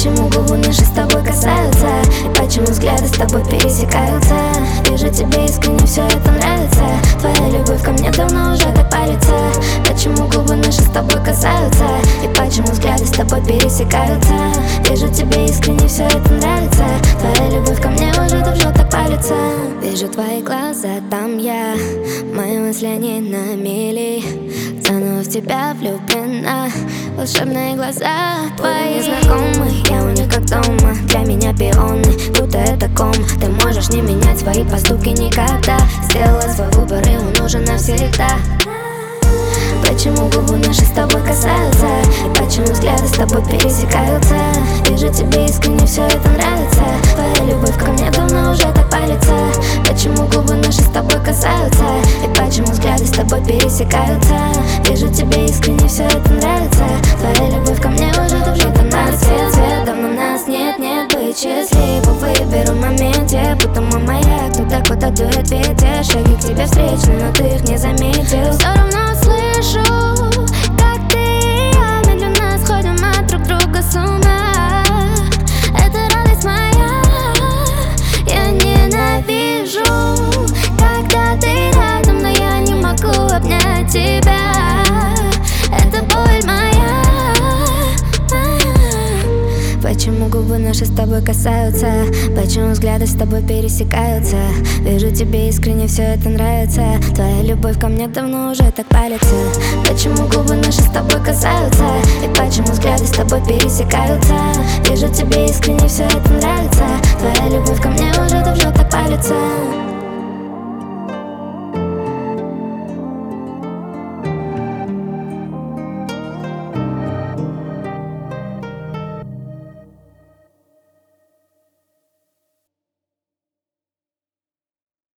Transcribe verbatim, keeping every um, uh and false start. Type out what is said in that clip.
Почему губы наши с тобой касаются, и почему взгляды с тобой пересекаются? Вижу, тебе искренне все это нравится. Твоя любовь ко мне давно уже так палится. Почему губы наши с тобой касаются, и почему взгляды с тобой пересекаются? Вижу, тебе искренне все это нравится. Твоя любовь ко мне уже давно так палится. Вижу твои глаза, там я. Мои мысли не на мели. Заново в тебя влюблена. Волшебные глаза твои незнакомые, я у них как дома. Для меня пионы, будто это кома. Ты можешь не менять свои поступки никогда. Сделала свой выбор, и он нужен навсегда. Почему губы наши с тобой касаются, и почему взгляды с тобой пересекаются? Вижу, тебе искренне все это нравится. Твоя любовь ко мне давно уже так палится. Почему губы наши с тобой касаются, и почему взгляды с тобой пересекаются? Вижу, тебе искренне все это нравится. Твоя любовь ко мне уже давно нравится. Цвет, давно нас нет, нет быть счастливым. Выберу в моменте, будто мой маяк туда, куда дует ветер. Шаги к тебе встречны, но ты их не заметил. Все равно слышу, как ты и я медленно сходим от друг друга с ума. Это радость моя, я ненавижу, когда ты рядом, но я не могу обнять тебя. Это боль моя. Почему губы наши с тобой касаются, почему взгляды с тобой пересекаются? Вижу, тебе искренне все это нравится. Твоя любовь ко мне давно уже так палится. Почему губы наши с тобой касаются, и почему взгляды с тобой пересекаются? Вижу, тебе искренне все это нравится. Твоя любовь ко мне уже давно так палится.